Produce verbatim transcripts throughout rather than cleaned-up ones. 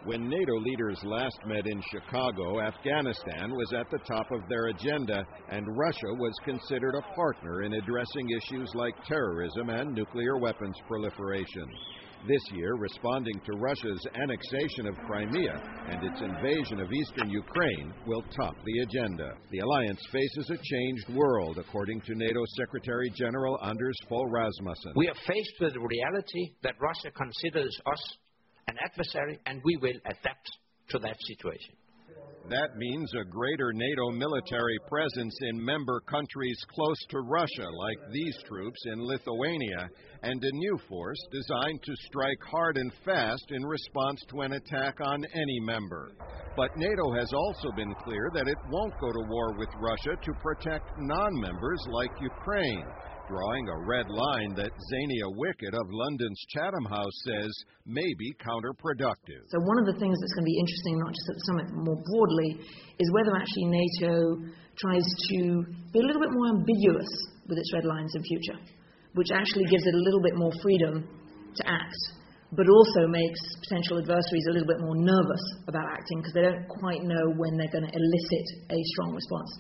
When NATO leaders last met in Chicago, Afghanistan was at the top of their agenda, and Russia was considered a partner in addressing issues like terrorism and nuclear weapons proliferation. This year, responding to Russia's annexation of Crimea and its invasion of eastern Ukraine will top the agenda. The alliance faces a changed world, according to NATO Secretary General Anders Fogh Rasmussen. We are faced with the reality that Russia considers us an adversary, and we will adapt to that situation. That means a greater NATO military presence in member countries close to Russia, like these troops in Lithuania, and a new force designed to strike hard and fast in response to an attack on any member. But NATO has also been clear that it won't go to war with Russia to protect non-members like Ukraine, drawing a red line that Zania Wickett of London's Chatham House says may be counterproductive. So one of the things that's going to be interesting, not just at the summit, more broadly, is whether actually NATO tries to be a little bit more ambiguous with its red lines in future, which actually gives it a little bit more freedom to act, but also makes potential adversaries a little bit more nervous about acting because they don't quite know when they're going to elicit a strong response.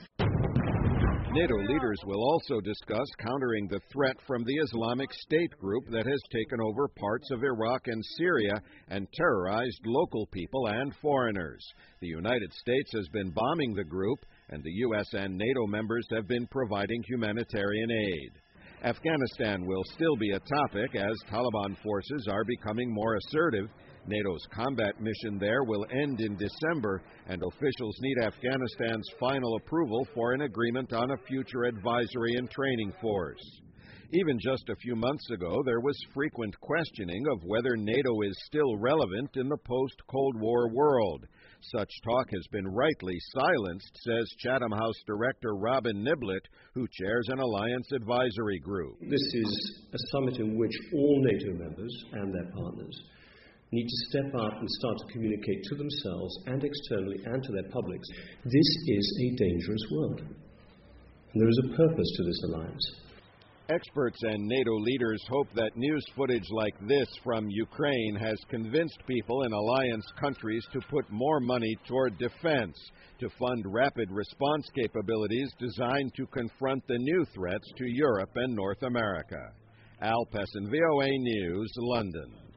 NATO leaders will also discuss countering the threat from the Islamic State group that has taken over parts of Iraq and Syria and terrorized local people and foreigners. The United States has been bombing the group, and the U S and NATO members have been providing humanitarian aid. Afghanistan will still be a topic as Taliban forces are becoming more assertive. NATO's combat mission there will end in December, and officials need Afghanistan's final approval for an agreement on a future advisory and training force. Even just a few months ago, there was frequent questioning of whether NATO is still relevant in the post-Cold War world. Such talk has been rightly silenced, says Chatham House Director Robin Niblett, who chairs an alliance advisory group. This is a summit in which all NATO members and their partners need to step up and start to communicate to themselves and externally and to their publics. This is a dangerous world. And there is a purpose to this alliance. Experts and NATO leaders hope that news footage like this from Ukraine has convinced people in alliance countries to put more money toward defense, to fund rapid response capabilities designed to confront the new threats to Europe and North America. Al Pessin, V O A News, London.